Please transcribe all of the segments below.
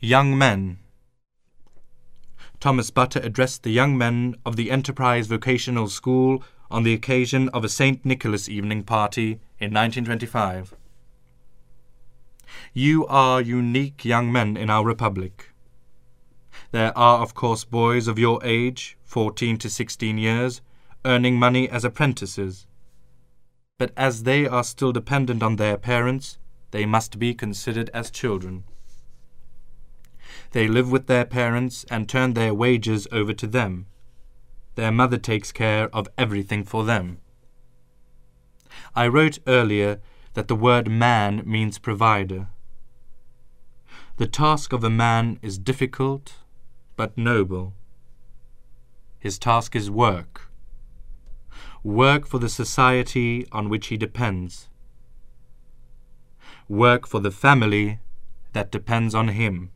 Young men. Thomas Butter addressed the young men of the Enterprise Vocational School on the occasion of a St. Nicholas evening party in 1925. You are unique young men in our Republic. There are, of course, boys of your age, 14 to 16 years, earning money as apprentices. But as they are still dependent on their parents, they must be considered as children. They live with their parents and turn their wages over to them. Their mother takes care of everything for them. I wrote earlier that the word man means provider. The task of a man is difficult, but noble. His task is work. Work for the society on which he depends. Work for the family that depends on him.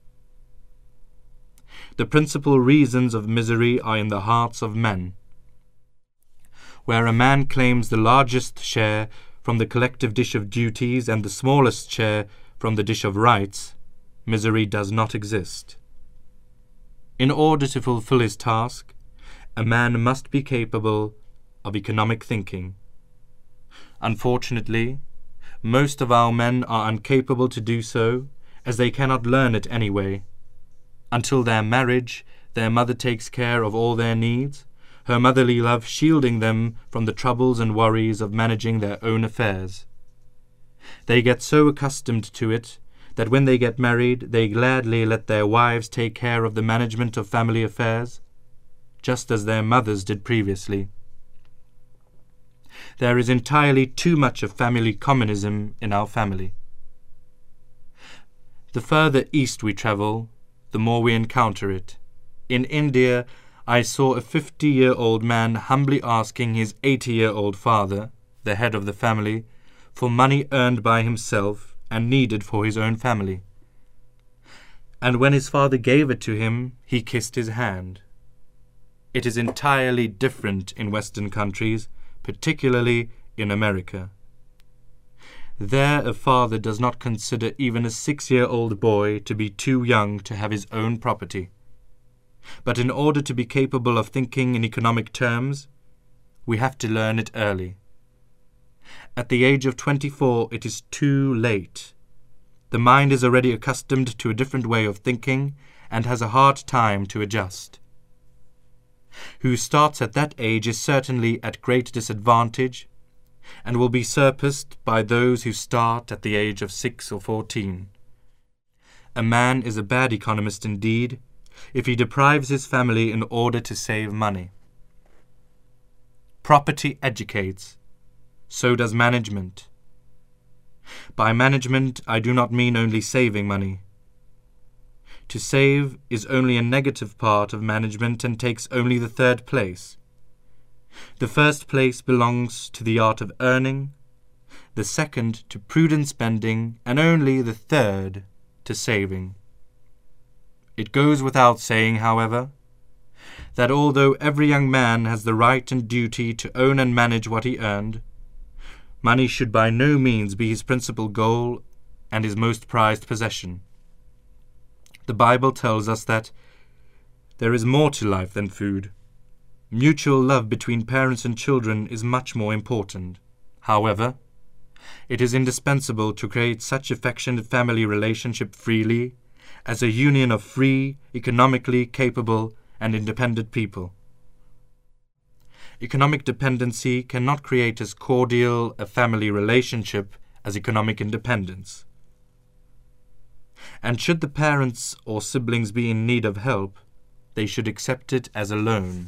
The principal reasons of misery are in the hearts of men. Where a man claims the largest share from the collective dish of duties and the smallest share from the dish of rights, misery does not exist. In order to fulfill his task, a man must be capable of economic thinking. Unfortunately, most of our men are incapable to do so, as they cannot learn it anyway. Until their marriage, their mother takes care of all their needs, her motherly love shielding them from the troubles and worries of managing their own affairs. They get so accustomed to it that when they get married, they gladly let their wives take care of the management of family affairs, just as their mothers did previously. There is entirely too much of family communism in our family. The further east we travel, the more we encounter it. In India, I saw a 50-year-old man humbly asking his 80-year-old father, the head of the family, for money earned by himself and needed for his own family. And when his father gave it to him, he kissed his hand. It is entirely different in Western countries, particularly in America. There a father does not consider even a 6-year-old boy to be too young to have his own property. But in order to be capable of thinking in economic terms, we have to learn it early. At the age of 24, it is too late. The mind is already accustomed to a different way of thinking and has a hard time to adjust. Who starts at that age is certainly at great disadvantage and will be surpassed by those who start at the age of 6 or 14. A man is a bad economist indeed if he deprives his family in order to save money. Property educates. So does management. By management, I do not mean only saving money. To save is only a negative part of management and takes only the third place. The first place belongs to the art of earning, the second to prudent spending, and only the third to saving. It goes without saying, however, that although every young man has the right and duty to own and manage what he earned, money should by no means be his principal goal and his most prized possession. The Bible tells us that there is more to life than food. Mutual love between parents and children is much more important. However, it is indispensable to create such affectionate family relationship freely as a union of free, economically capable and independent people. Economic dependency cannot create as cordial a family relationship as economic independence. And should the parents or siblings be in need of help, they should accept it as a loan.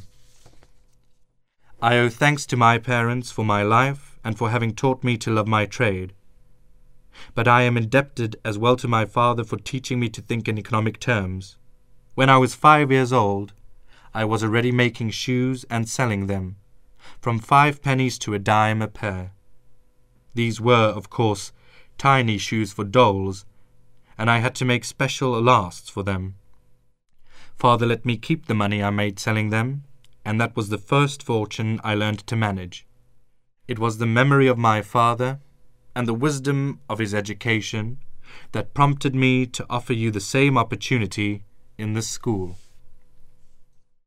I owe thanks to my parents for my life and for having taught me to love my trade. But I am indebted as well to my father for teaching me to think in economic terms. When I was 5 years old, I was already making shoes and selling them, from 5 pennies to a dime a pair. These were, of course, tiny shoes for dolls, and I had to make special lasts for them. Father let me keep the money I made selling them, and that was the first fortune I learned to manage. It was the memory of my father and the wisdom of his education that prompted me to offer you the same opportunity in this school.